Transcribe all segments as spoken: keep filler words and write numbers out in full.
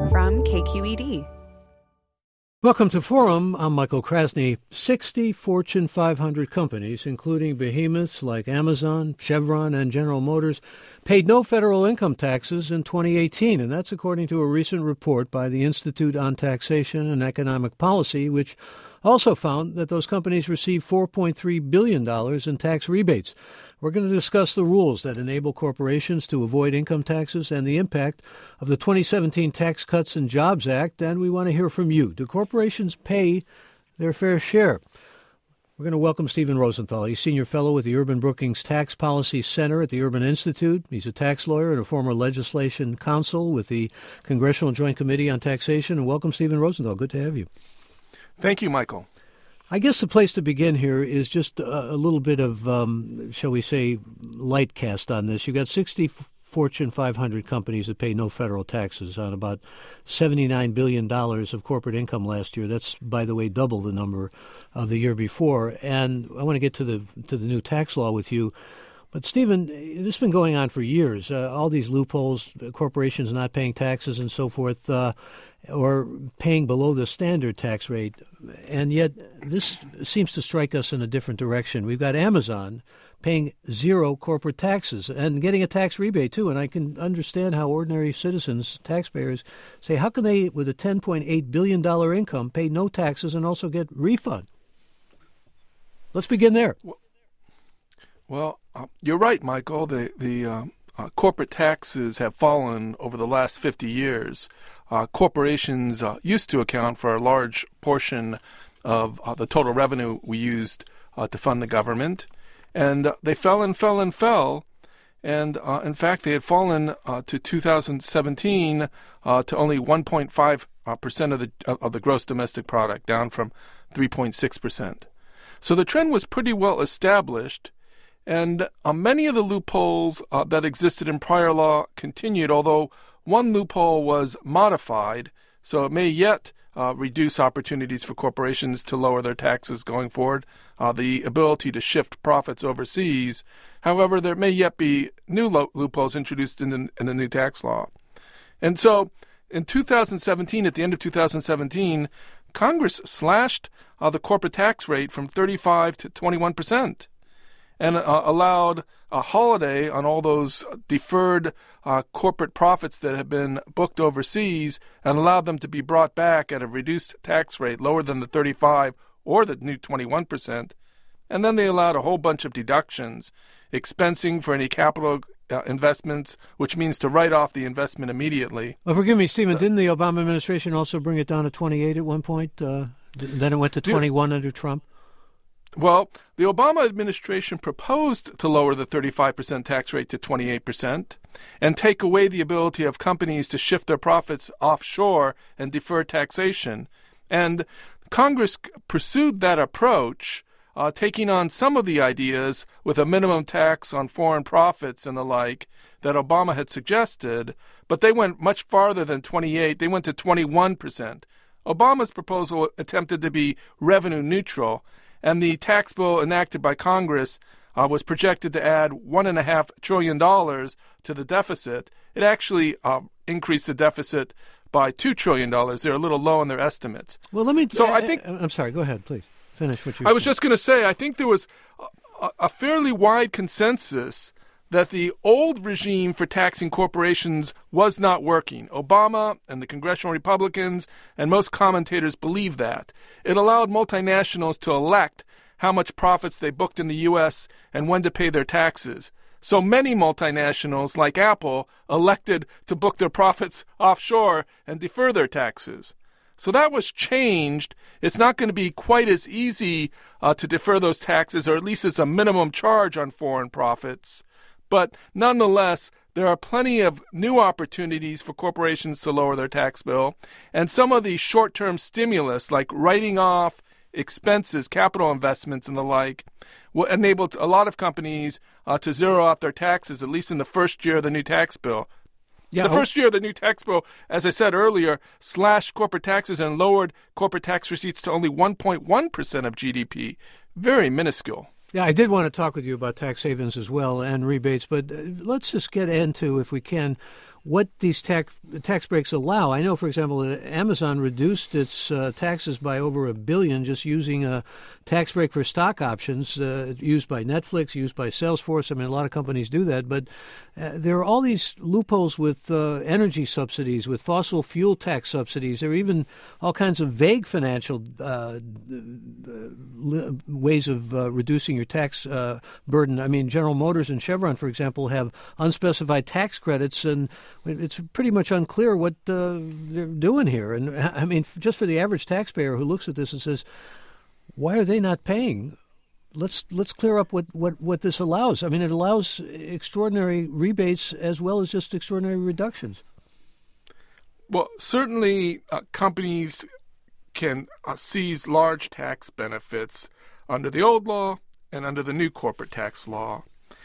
from K Q E D. Welcome to Forum. I'm Michael Krasny. sixty Fortune five hundred companies, including behemoths like Amazon, Chevron, and General Motors, paid no federal income taxes in twenty eighteen, and that's according to a recent report by the Institute on Taxation and Economic Policy, which also found that those companies received four point three billion dollars in tax rebates. We're going to discuss the rules that enable corporations to avoid income taxes and the impact of the twenty seventeen Tax Cuts and Jobs Act, and we want to hear from you. Do corporations pay their fair share? We're going to welcome Stephen Rosenthal. He's Senior Fellow with the Urban Brookings Tax Policy Center at the Urban Institute. He's a tax lawyer and a former legislation counsel with the Congressional Joint Committee on Taxation. And welcome, Stephen Rosenthal. Good to have you. Thank you, Michael. I guess the place to begin here is just a, a little bit of, um, shall we say, light cast on this. You've got sixty Fortune five hundred companies that pay no federal taxes on about seventy-nine billion dollars of corporate income last year. That's, by the way, double the number of the year before. And I want to get to the to the new tax law with you. But, Stephen, this has been going on for years. Uh, all these loopholes, corporations not paying taxes and so forth, uh, or paying below the standard tax rate. And yet this seems to strike us in a different direction. We've got Amazon paying zero corporate taxes and getting a tax rebate, too. And I can understand how ordinary citizens, taxpayers, say, how can they, with a ten point eight billion dollars income, pay no taxes and also get refund? Let's begin there. Well, well uh, you're right, Michael. The, the uh, uh, corporate taxes have fallen over the last fifty years. Uh, corporations uh, used to account for a large portion of uh, the total revenue we used uh, to fund the government. And uh, they fell and fell and fell. And, uh, in fact, they had fallen uh, to two thousand seventeen uh, to only one point five percent of the of the gross domestic product, down from three point six percent. So the trend was pretty well established. And uh, many of the loopholes uh, that existed in prior law continued, although one loophole was modified, so it may yet uh, reduce opportunities for corporations to lower their taxes going forward, uh, the ability to shift profits overseas. However, there may yet be new lo- loopholes introduced in the, in the new tax law. And so in two thousand seventeen, at the end of two thousand seventeen, Congress slashed uh, the corporate tax rate from thirty-five to twenty-one percent. And uh, allowed a holiday on all those deferred uh, corporate profits that have been booked overseas, and allowed them to be brought back at a reduced tax rate lower than the thirty-five or the new twenty-one percent. And then they allowed a whole bunch of deductions, expensing for any capital uh, investments, which means to write off the investment immediately. Well, forgive me, Stephen, uh, didn't the Obama administration also bring it down to twenty-eight at one point? Uh, then it went to twenty-one under Trump? Well, the Obama administration proposed to lower the thirty-five percent tax rate to twenty-eight percent and take away the ability of companies to shift their profits offshore and defer taxation. And Congress pursued that approach, uh, taking on some of the ideas with a minimum tax on foreign profits and the like that Obama had suggested, but they went much farther than twenty-eight. They went to twenty-one percent. Obama's proposal attempted to be revenue neutral, and the tax bill enacted by Congress uh, was projected to add one point five trillion dollars to the deficit. It actually uh, increased the deficit by two trillion dollars. They're a little low in their estimates. Well, let me... So uh, I think... I'm sorry. Go ahead, please. Finish what you I was just going to say, I think there was a, a fairly wide consensus that the old regime for taxing corporations was not working. Obama and the congressional Republicans and most commentators believe that. It allowed multinationals to elect how much profits they booked in the U S and when to pay their taxes. So many multinationals, like Apple, elected to book their profits offshore and defer their taxes. So that was changed. It's not going to be quite as easy uh, to defer those taxes, or at least as a minimum charge on foreign profits. But nonetheless, there are plenty of new opportunities for corporations to lower their tax bill. And some of the short-term stimulus, like writing off expenses, capital investments, and the like, will enable a lot of companies uh, to zero out their taxes, at least in the first year of the new tax bill. Yeah, the first year of the new tax bill, as I said earlier, slashed corporate taxes and lowered corporate tax receipts to only one point one percent of G D P. Very minuscule. Yeah, I did want to talk with you about tax havens as well and rebates, but let's just get into, if we can, what these tax tax breaks allow. I know, for example, that Amazon reduced its uh, taxes by over a billion just using a tax break for stock options uh, used by Netflix, used by Salesforce. I mean, a lot of companies do that, but uh, there are all these loopholes with uh, energy subsidies, with fossil fuel tax subsidies. There are even all kinds of vague financial uh, ways of uh, reducing your tax uh, burden. I mean, General Motors and Chevron, for example, have unspecified tax credits, and it's pretty much unclear what uh, they're doing here. And I mean, just for the average taxpayer who looks at this and says, why are they not paying? Let's let's clear up what, what, what this allows. I mean, it allows extraordinary rebates as well as just extraordinary reductions. Well, certainly uh, companies can uh, seize large tax benefits under the old law and under the new corporate tax law.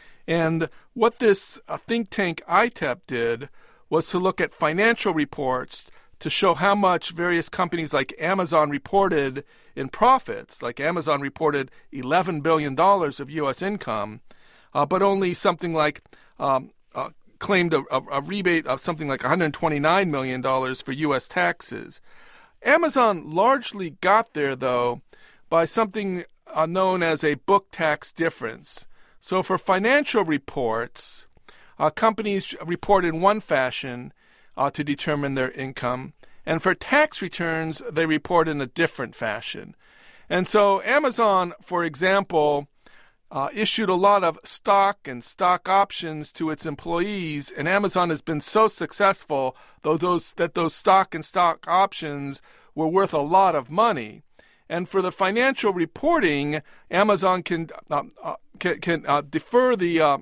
And what this uh, think tank I T E P did was to look at financial reports to show how much various companies like Amazon reported in profits. Like Amazon reported eleven billion dollars of U S income, uh, but only something like um, uh, claimed a, a, a rebate of something like one hundred twenty-nine million dollars for U S taxes. Amazon largely got there, though, by something uh, known as a book tax difference. So for financial reports, uh, companies report in one fashion uh, to determine their income, and for tax returns, they report in a different fashion. And so Amazon, for example, uh, issued a lot of stock and stock options to its employees, and Amazon has been so successful though those that those stock and stock options were worth a lot of money. And for the financial reporting, Amazon can uh, uh, can, can uh, defer the uh,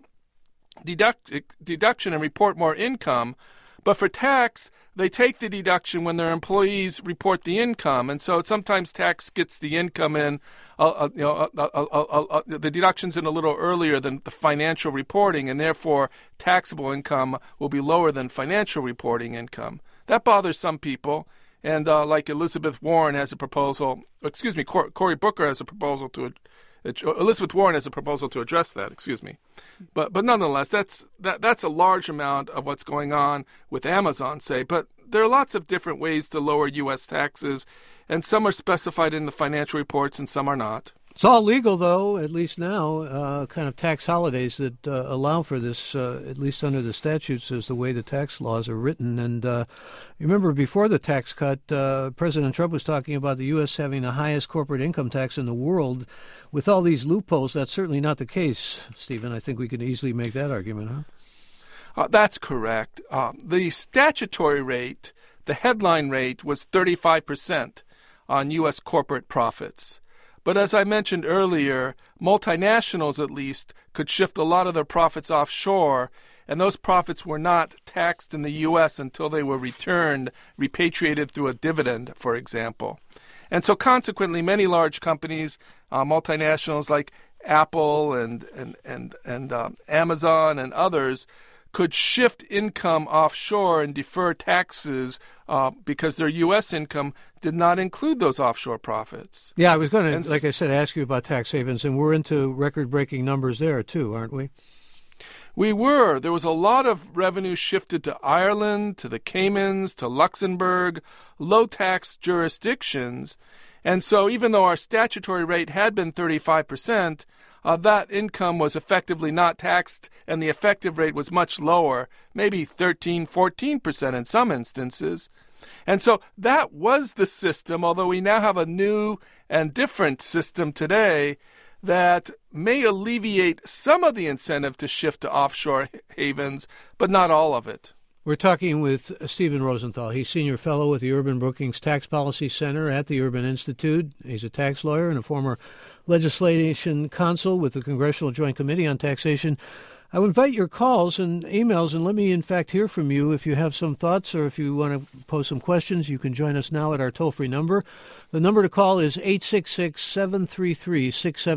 deduct, deduction and report more income. But for tax, they take the deduction when their employees report the income, and so sometimes tax gets the income in, uh, uh, you know, uh, uh, uh, uh, uh, the deductions in a little earlier than the financial reporting, and therefore taxable income will be lower than financial reporting income. That bothers some people, and uh, like Elizabeth Warren has a proposal, excuse me, Cor- Cory Booker has a proposal to. Elizabeth Warren has a proposal to address that, excuse me. But but nonetheless, that's that that's a large amount of what's going on with Amazon, say. But there are lots of different ways to lower U S taxes, and some are specified in the financial reports and some are not. It's all legal, though, at least now, uh, kind of tax holidays that uh, allow for this, uh, at least under the statutes, as the way the tax laws are written. And uh, remember, before the tax cut, uh, President Trump was talking about the U S having the highest corporate income tax in the world. With all these loopholes, that's certainly not the case, Stephen. I think we can easily make that argument, huh? Uh, that's correct. Uh, the statutory rate, the headline rate, was thirty-five percent on U S corporate profits. But as I mentioned earlier, multinationals, at least, could shift a lot of their profits offshore, and those profits were not taxed in the U S until they were returned, repatriated through a dividend, for example. And so consequently, many large companies, uh, multinationals like Apple and, and, and, and um, Amazon and others, could shift income offshore and defer taxes uh, because their U S income did not include those offshore profits. Yeah, I was going to, like I said, ask you about tax havens, and we're into record-breaking numbers there, too, aren't we? We were. There was a lot of revenue shifted to Ireland, to the Caymans, to Luxembourg, low-tax jurisdictions. And so even though our statutory rate had been thirty-five percent, Uh, that income was effectively not taxed, and the effective rate was much lower, maybe thirteen, fourteen percent in some instances. And so that was the system, although we now have a new and different system today that may alleviate some of the incentive to shift to offshore havens, but not all of it. We're talking with Stephen Rosenthal. He's Senior Fellow at the Urban Brookings Tax Policy Center at the Urban Institute. He's a tax lawyer and a former legislation counsel with the Congressional Joint Committee on Taxation. I would invite your calls and emails, and let me, in fact, hear from you. If you have some thoughts or if you want to pose some questions, you can join us now at our toll-free number. The number to call is eight six six, seven three three, six seven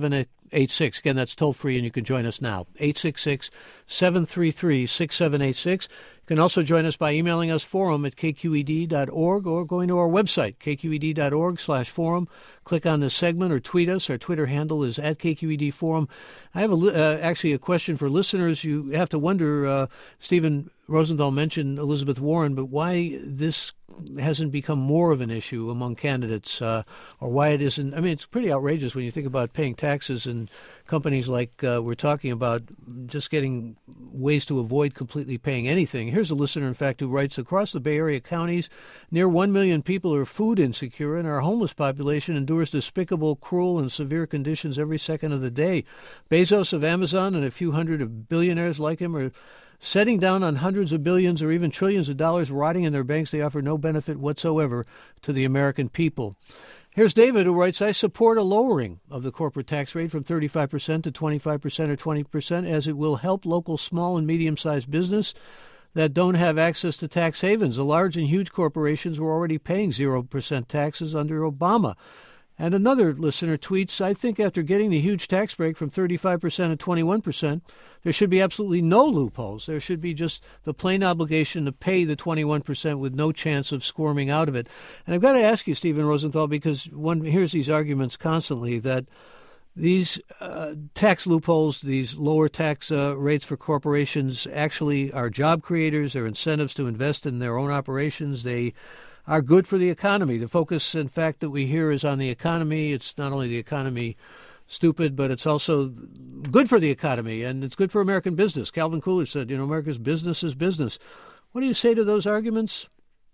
eight six. Again, that's toll-free, and you can join us now, eight six six, seven three three, six seven eight six. You can also join us by emailing us, forum at k q e d dot org, or going to our website, k q e d dot org slash forum. Click on this segment or tweet us. Our Twitter handle is at K Q E D Forum. I have a, uh, actually a question for listeners. You have to wonder, uh, Stephen Rosenthal mentioned Elizabeth Warren, but why this hasn't become more of an issue among candidates, uh, or why it isn't. I mean, it's pretty outrageous when you think about paying taxes and companies like uh, we're talking about just getting ways to avoid completely paying anything. Here's a listener, in fact, who writes, across the Bay Area counties, near one million people are food insecure, and our homeless population endures despicable, cruel, and severe conditions every second of the day. Bezos of Amazon and a few hundred of billionaires like him are setting down on hundreds of billions or even trillions of dollars rotting in their banks. They offer no benefit whatsoever to the American people. Here's David, who writes, I support a lowering of the corporate tax rate from thirty-five percent to twenty-five percent or twenty percent, as it will help local small and medium-sized business that don't have access to tax havens. The large and huge corporations were already paying zero percent taxes under Obama. And another listener tweets, I think after getting the huge tax break from thirty-five percent to twenty-one percent, there should be absolutely no loopholes. There should be just the plain obligation to pay the twenty-one percent with no chance of squirming out of it. And I've got to ask you, Stephen Rosenthal, because one hears these arguments constantly that these uh, tax loopholes, these lower tax uh, rates for corporations actually are job creators. They're incentives to invest in their own operations. They are good for the economy. The focus, in fact, that we hear is on the economy. It's not only the economy stupid, but it's also good for the economy, and it's good for American business. Calvin Coolidge said, you know, America's business is business. What do you say to those arguments?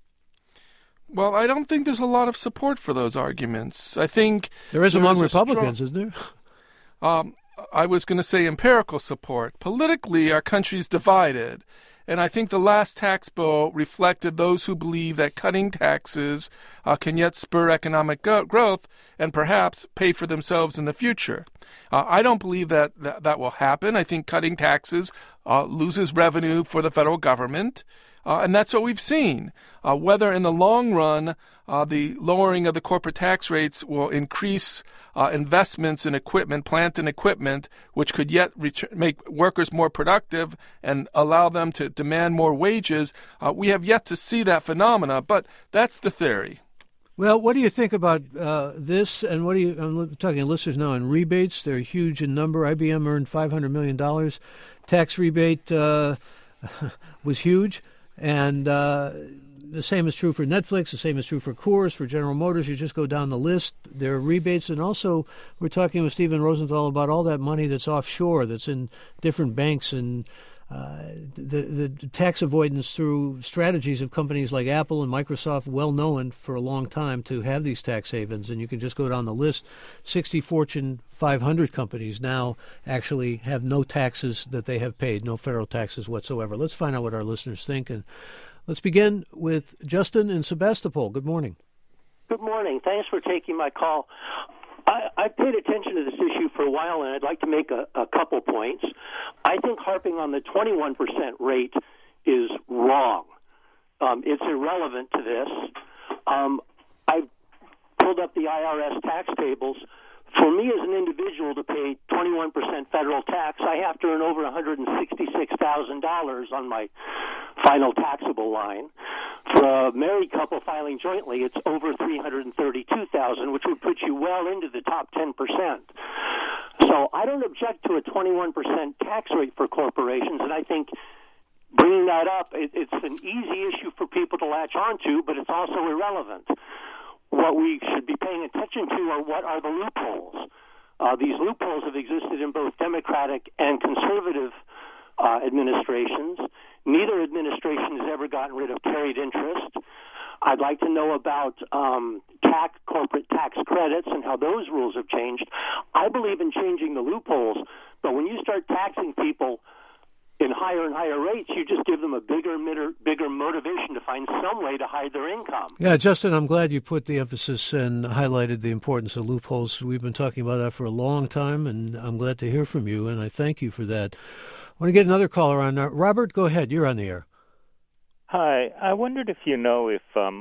Well, I don't think there's a lot of support for those arguments. I think there is among Republicans, strong, isn't there? Um, I was going to say empirical support. Politically, our country's divided. And I think the last tax bill reflected those who believe that cutting taxes uh, can yet spur economic go- growth and perhaps pay for themselves in the future. Uh, I don't believe that, that that will happen. I think cutting taxes uh, loses revenue for the federal government. Uh, and that's what we've seen. Uh, whether in the long run uh, the lowering of the corporate tax rates will increase uh, investments in equipment, plant and equipment, which could yet ret- make workers more productive and allow them to demand more wages, uh, we have yet to see that phenomena. But that's the theory. Well, what do you think about uh, this? And what do you? I'm talking to listeners now on rebates. They're huge in number. I B M earned five hundred million dollars. Tax rebate uh, was huge. And uh, the same is true for Netflix. The same is true for Coors, for General Motors. You just go down the list. There are rebates. And also, we're talking with Stephen Rosenthal about all that money that's offshore, that's in different banks, and uh, the, the tax avoidance through strategies of companies like Apple and Microsoft, well known for a long time to have these tax havens. And you can just go down the list. sixty Fortune five hundred companies now actually have no taxes that they have paid, no federal taxes whatsoever. Let's find out what our listeners think. And let's begin with Justin in Sebastopol. Good morning. Good morning. Thanks for taking my call. I, I paid attention to this issue for a while, and I'd like to make a, a couple points. I think harping on the twenty-one percent rate is wrong. Um, it's irrelevant to this. Um, I've pulled up the I R S tax tables. For me as an individual to pay twenty-one percent federal tax, I have to earn over one hundred sixty-six thousand dollars on my final taxable line. For a married couple filing jointly, it's over three hundred thirty-two thousand dollars, which would put you well into the top ten percent. So I don't object to a twenty-one percent tax rate for corporations, and I think bringing that up, it, it's an easy issue for people to latch onto, but it's also irrelevant. What we should be paying attention to are what are the loopholes. Uh, these loopholes have existed in both Democratic and conservative uh, administrations. Neither administration has ever gotten rid of carried interest. I'd like to know about um, tax, corporate tax credits and how those rules have changed. I believe in changing the loopholes, but when you start taxing people in higher and higher rates, you just give them a bigger, bigger motivation to find some way to hide their income. Yeah, Justin, I'm glad you put the emphasis and highlighted the importance of loopholes. We've been talking about that for a long time, and I'm glad to hear from you, and I thank you for that. I want to get another caller on. Uh, Robert, go ahead. You're on the air. Hi. I wondered if you know if um,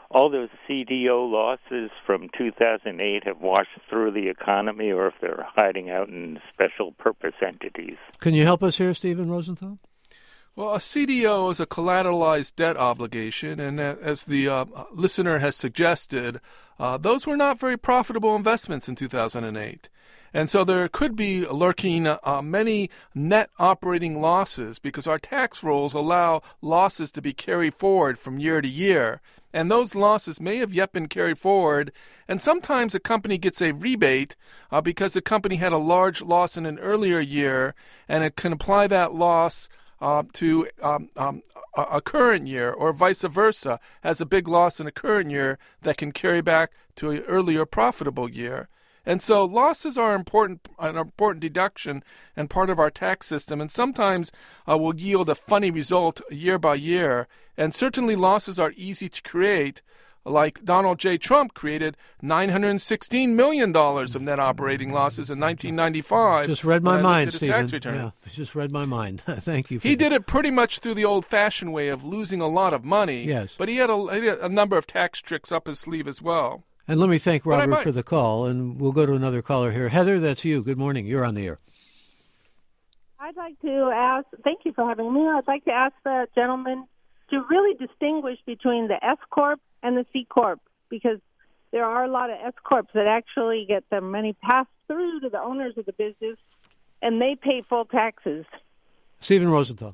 all those C D O losses from two thousand eight have washed through the economy, or if they're hiding out in special purpose entities. Can you help us here, Stephen Rosenthal? Well, a C D O is a collateralized debt obligation, and as the uh, listener has suggested, uh, those were not very profitable investments in two thousand eight. And so there could be lurking uh, many net operating losses because our tax rules allow losses to be carried forward from year to year. And those losses may have yet been carried forward. And sometimes a company gets a rebate uh, because the company had a large loss in an earlier year, and it can apply that loss uh, to um, um, a, a current year, or vice versa, has a big loss in a current year that can carry back to an earlier profitable year. And so losses are important, an important deduction and part of our tax system, and sometimes uh, will yield a funny result year by year. And certainly losses are easy to create, like Donald J. Trump created nine hundred sixteen million dollars of net operating losses in nineteen ninety-five. Just read my mind, Stephen. Yeah, just read my mind. Thank you. For he that. did it pretty much through the old-fashioned way of losing a lot of money. Yes. But he had, a, he had a number of tax tricks up his sleeve as well. And let me thank Robert might... for the call, and we'll go to another caller here. Heather, that's you. Good morning. You're on the air. I'd like to ask, thank you for having me. I'd like to ask the gentleman to really distinguish between the S Corp and the C Corp, because there are a lot of S Corps that actually get their money passed through to the owners of the business, and they pay full taxes. Stephen Rosenthal.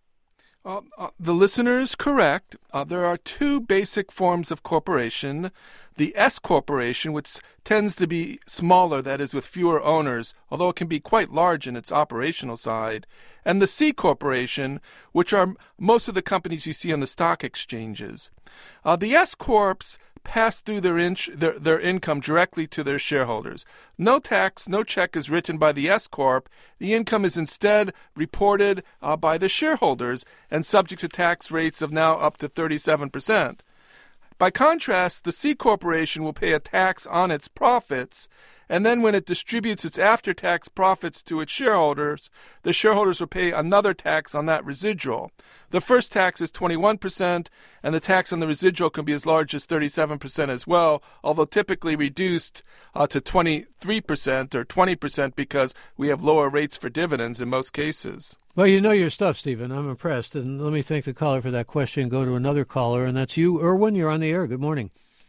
Uh, uh, the listener is correct. Uh, there are two basic forms of corporation. The S corporation, which tends to be smaller, that is, with fewer owners, although it can be quite large in its operational side, and the C corporation, which are most of the companies you see on the stock exchanges. Uh, the S corps pass through their, in- their their income directly to their shareholders. No tax, no check is written by the S corp. The income is instead reported uh, by the shareholders and subject to tax rates of now up to thirty-seven percent. By contrast, the C corporation will pay a tax on its profits, and then when it distributes its after-tax profits to its shareholders, the shareholders will pay another tax on that residual. The first tax is twenty-one percent, and the tax on the residual can be as large as thirty-seven percent as well, although typically reduced uh, to twenty-three percent or twenty percent because we have lower rates for dividends in most cases. Well, you know your stuff, Stephen. I'm impressed. And let me thank the caller for that question. Go to another caller, and that's you, Irwin. You're on the air. Good morning.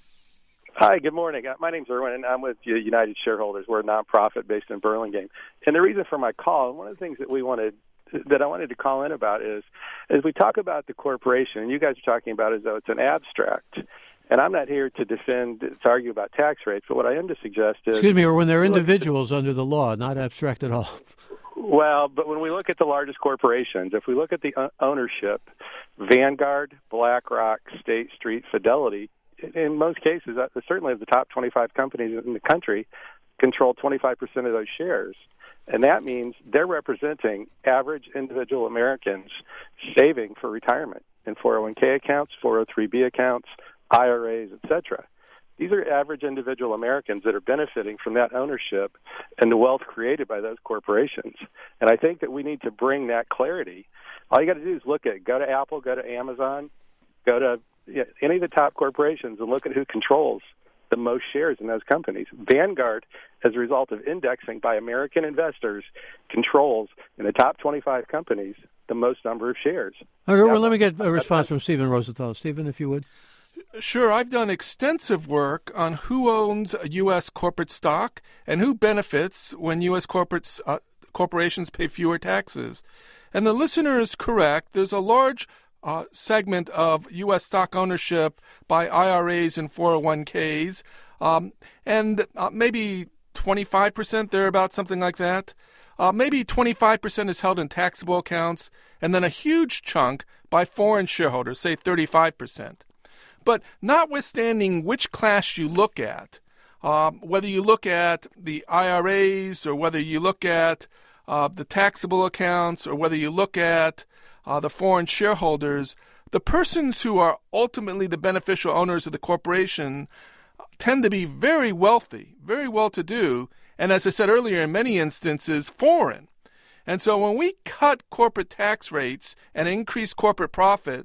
Hi, good morning. My name's Irwin, and I'm with United Shareholders. We're a nonprofit based in Burlingame. And the reason for my call, and one of the things that we wanted, that I wanted to call in about is, as we talk about the corporation, and you guys are talking about it as though it's an abstract. And I'm not here to defend, to argue about tax rates, but what I am to suggest is... Excuse me, Irwin, they're individuals under the law, not abstract at all. Well, but when we look at the largest corporations, if we look at the ownership, Vanguard, BlackRock, State Street, Fidelity, in most cases, certainly the top twenty-five companies in the country control twenty-five percent of those shares. And that means they're representing average individual Americans saving for retirement in four oh one k accounts, four oh three b accounts, I R As, et cetera. These are average individual Americans that are benefiting from that ownership and the wealth created by those corporations. And I think that we need to bring that clarity. All you got to do is look at, go to Apple, go to Amazon, go to you know, any of the top corporations and look at who controls the most shares in those companies. Vanguard, as a result of indexing by American investors, controls in the top twenty-five companies the most number of shares. All right, well, let me get a response from Stephen Rosenthal. Stephen, if you would. Sure. I've done extensive work on who owns U S corporate stock and who benefits when U S corporates, uh, corporations pay fewer taxes. And the listener is correct. There's a large uh, segment of U S stock ownership by I R As and four oh one k's, um, and uh, maybe twenty-five percent, thereabout, something like that. Uh, maybe twenty-five percent is held in taxable accounts, and then a huge chunk by foreign shareholders, say thirty-five percent. But notwithstanding which class you look at, um, whether you look at the I R As or whether you look at uh, the taxable accounts or whether you look at uh, the foreign shareholders, the persons who are ultimately the beneficial owners of the corporation tend to be very wealthy, very well-to-do, and as I said earlier, in many instances, foreign. And so when we cut corporate tax rates and increase corporate profits,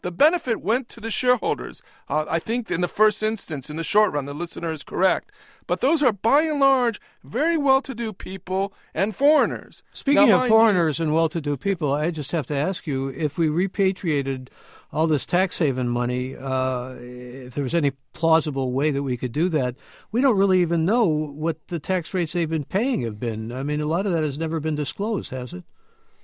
the benefit went to the shareholders. Uh, I think in the first instance, in the short run, the listener is correct. But those are, by and large, very well-to-do people and foreigners. Speaking now, of foreigners you, and well-to-do people, I just have to ask you, if we repatriated all this tax haven money, uh, if there was any plausible way that we could do that, we don't really even know what the tax rates they've been paying have been. I mean, a lot of that has never been disclosed, has it?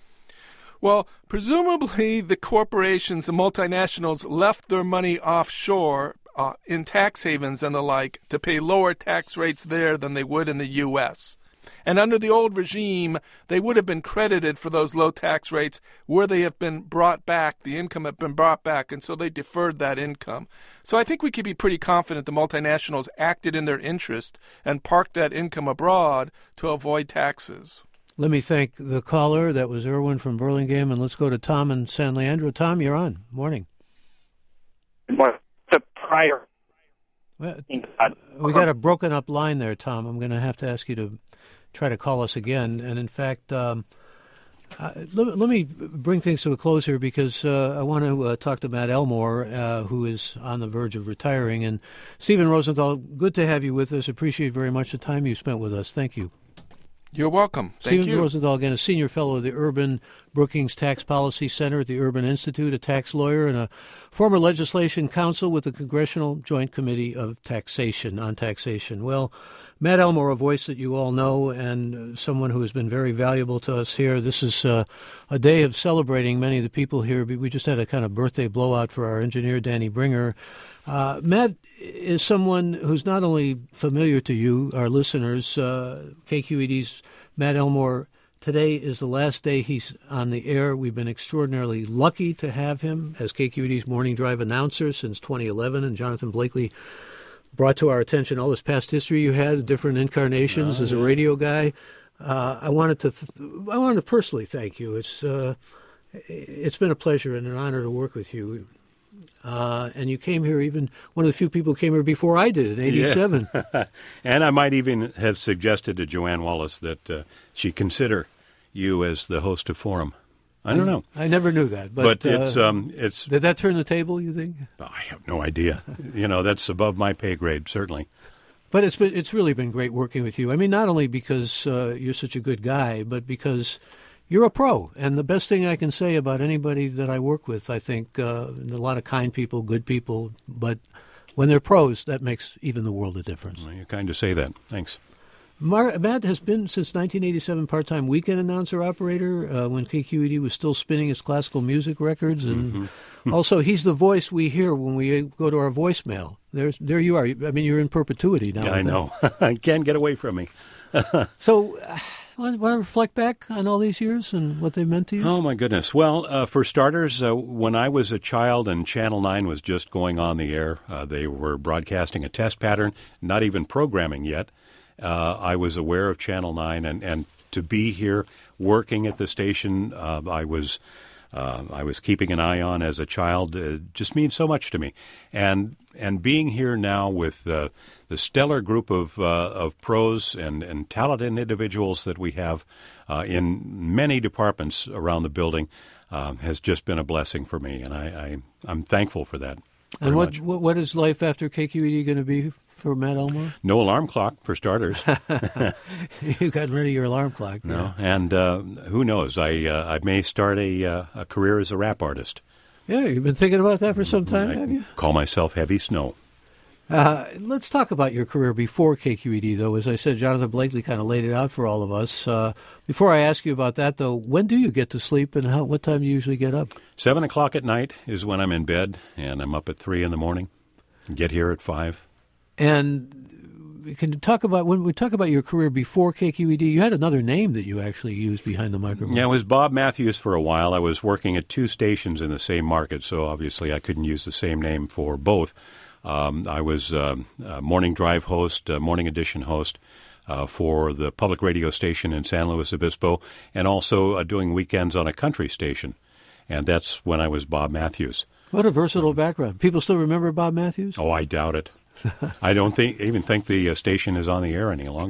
Well, presumably the corporations, the multinationals, left their money offshore uh, in tax havens and the like to pay lower tax rates there than they would in the U S And under the old regime, they would have been credited for those low tax rates where they have been brought back, the income had been brought back, and so they deferred that income. So I think we could be pretty confident the multinationals acted in their interest and parked that income abroad to avoid taxes. Let me thank the caller. That was Irwin from Burlingame, and let's go to Tom in San Leandro. Tom, you're on. Morning. Good morning. The prior. Well, we got a broken up line there, Tom. I'm going to have to ask you to try to call us again. And in fact, um, uh, let, let me bring things to a close here because uh, I want to uh, talk to Matt Elmore, uh, who is on the verge of retiring. And Stephen Rosenthal, good to have you with us. Appreciate very much the time you spent with us. Thank you. You're welcome. Thank Stephen you. Rosenthal, again, a senior fellow of the Urban Brookings Tax Policy Center at the Urban Institute, a tax lawyer, and a former legislation counsel with the Congressional Joint Committee of Taxation on Taxation. Well, Matt Elmore, a voice that you all know and someone who has been very valuable to us here. This is uh, a day of celebrating many of the people here. We just had a kind of birthday blowout for our engineer, Danny Bringer. Uh, Matt is someone who's not only familiar to you, our listeners, uh, K Q E D's Matt Elmore. Today is the last day he's on the air. We've been extraordinarily lucky to have him as K Q E D's Morning Drive announcer since twenty eleven, and Jonathan Blakely brought to our attention all this past history you had, different incarnations oh, as a radio guy. Uh, I wanted to, th- I wanted to personally thank you. It's, uh, it's been a pleasure and an honor to work with you. Uh, and you came here, even one of the few people who came here before I did in eighty-seven. Yeah. And I might even have suggested to Joanne Wallace that uh, she consider you as the host of Forum. I don't know. I never knew that. But But, it's, uh, um, it's... Did that turn the table, you think? I have no idea. You know, that's above my pay grade, certainly. But it's been, it's really been great working with you. I mean, not only because uh, you're such a good guy, but because you're a pro. And the best thing I can say about anybody that I work with, I think, uh, a lot of kind people, good people, but when they're pros, that makes even the world a difference. Well, you're kind to say that. Thanks. Mar- Matt has been since nineteen eighty-seven part-time weekend announcer operator uh, when K Q E D was still spinning its classical music records. And mm-hmm. also, he's the voice we hear when we go to our voicemail. There's, there you are. I mean, you're in perpetuity now. Yeah, I know. I can't get away from me. So, uh, want, want to reflect back on all these years and what they meant to you? Oh, my goodness. Well, uh, for starters, uh, when I was a child and Channel nine was just going on the air, uh, they were broadcasting a test pattern, not even programming yet. Uh, I was aware of Channel nine, and, and to be here working at the station, uh, I was uh, I was keeping an eye on as a child. Uh, just means so much to me, and and being here now with uh, the stellar group of uh, of pros and, and talented individuals that we have uh, in many departments around the building um, has just been a blessing for me, and I, I I'm thankful for that. And what, what what is life after K Q E D going to be for Matt Elmore? No alarm clock, for starters. You got rid of your alarm clock. No, and uh, who knows? I uh, I may start a uh, a career as a rap artist. Yeah, you've been thinking about that for some time, I have you? Call myself Heavy Snow. Uh, let's talk about your career before K Q E D, though. As I said, Jonathan Blakely kind of laid it out for all of us. Uh, before I ask you about that, though, when do you get to sleep, and how? What time do you usually get up? Seven o'clock at night is when I'm in bed, and I'm up at three in the morning. Get here at five. And we can talk about when we talk about your career before K Q E D. You had another name that you actually used behind the microphone. Yeah, it was Bob Matthews for a while. I was working at two stations in the same market, so obviously I couldn't use the same name for both. Um, I was uh, a morning drive host, a morning edition host uh, for the public radio station in San Luis Obispo, and also uh, doing weekends on a country station. And that's when I was Bob Matthews. What a versatile background. People still remember Bob Matthews? Oh, I doubt it. I don't think even think the uh, station is on the air any longer.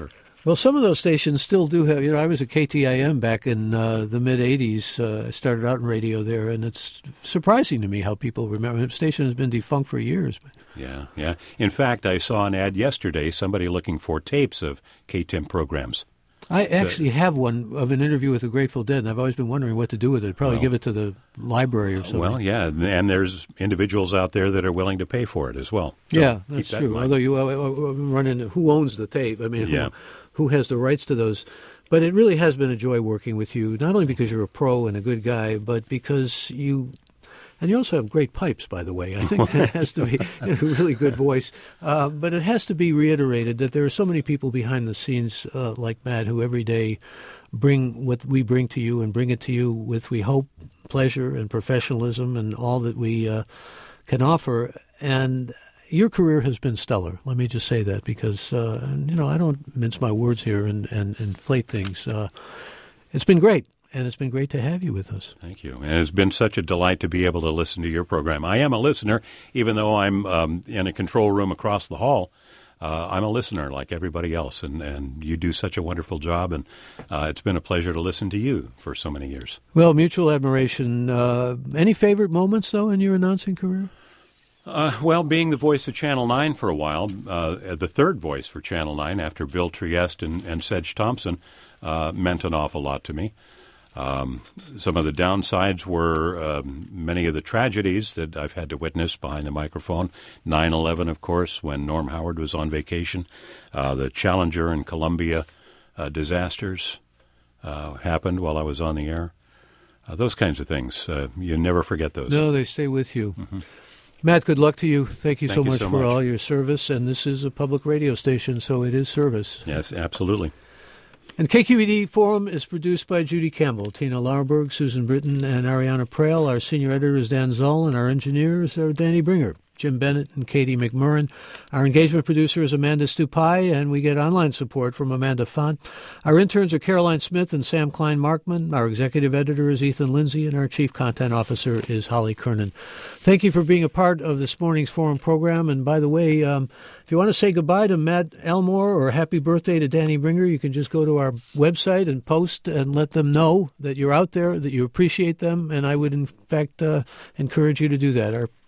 Well, some of those stations still do have, you know, I was at K T I M back in uh, the mid-eighties. Uh, I started out in radio there, and it's surprising to me how people remember. The station has been defunct for years. But. Yeah, yeah. In fact, I saw an ad yesterday, somebody looking for tapes of K T I M programs. I actually have one of an interview with the Grateful Dead, and I've always been wondering what to do with it. Probably well, give it to the library or something. Well, yeah, and there's individuals out there that are willing to pay for it as well. So yeah, that's that true. Although you uh, run into who owns the tape. I mean, yeah. who, who has the rights to those? But it really has been a joy working with you, not only because you're a pro and a good guy, but because you... And you also have great pipes, by the way. I think that has to be a really good voice. Uh, but it has to be reiterated that there are so many people behind the scenes uh, like Matt who every day bring what we bring to you and bring it to you with, we hope, pleasure and professionalism and all that we uh, can offer. And your career has been stellar. Let me just say that because, uh, you know, I don't mince my words here and, and inflate things. Uh, it's been great. And it's been great to have you with us. Thank you. And it's been such a delight to be able to listen to your program. I am a listener, even though I'm um, in a control room across the hall. Uh, I'm a listener like everybody else, and, and you do such a wonderful job, and uh, it's been a pleasure to listen to you for so many years. Well, mutual admiration. Uh, any favorite moments, though, in your announcing career? Uh, well, being the voice of Channel nine for a while, uh, the third voice for Channel nine after Bill Trieste and, and Sedge Thompson, uh, meant an awful lot to me. Um, some of the downsides were um, many of the tragedies that I've had to witness behind the microphone. nine eleven, of course, when Norm Howard was on vacation. Uh, the Challenger and Columbia uh, disasters uh, happened while I was on the air. Uh, those kinds of things. Uh, you never forget those. No, they stay with you. Mm-hmm. Matt, good luck to you. Thank you Thank so you much so for much. all your service. And this is a public radio station, so it is service. Yes, absolutely. And K Q E D Forum is produced by Judy Campbell, Tina Lauerberg, Susan Britton, and Ariana Prael. Our senior editor is Dan Zoll, and our engineers are Danny Bringer, Jim Bennett, and Katie McMurrin. Our engagement producer is Amanda Stupai, and we get online support from Amanda Font. Our interns are Caroline Smith and Sam Klein-Markman. Our executive editor is Ethan Lindsay, and our chief content officer is Holly Kernan. Thank you for being a part of this morning's Forum program. And by the way, um, if you want to say goodbye to Matt Elmore or happy birthday to Danny Bringer, you can just go to our website and post and let them know that you're out there, that you appreciate them. And I would, in fact, uh, encourage you to do that. Our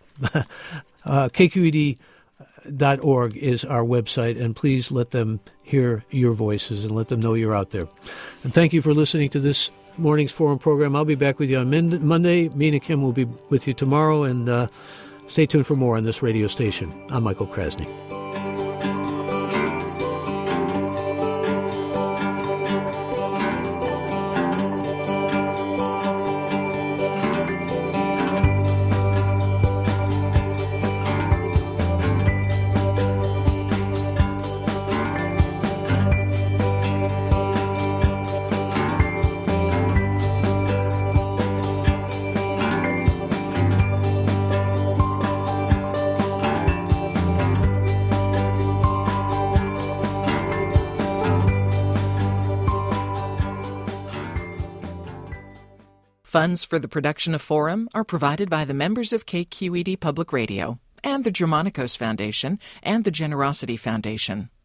uh, K Q E D dot org is our website, and please let them hear your voices and let them know you're out there. And thank you for listening to this morning's Forum program. I'll be back with you on Monday. Mina Kim will be with you tomorrow, and uh, stay tuned for more on this radio station. I'm Michael Krasny. Funds for the production of Forum are provided by the members of K Q E D Public Radio and the Germanicos Foundation and the Generosity Foundation.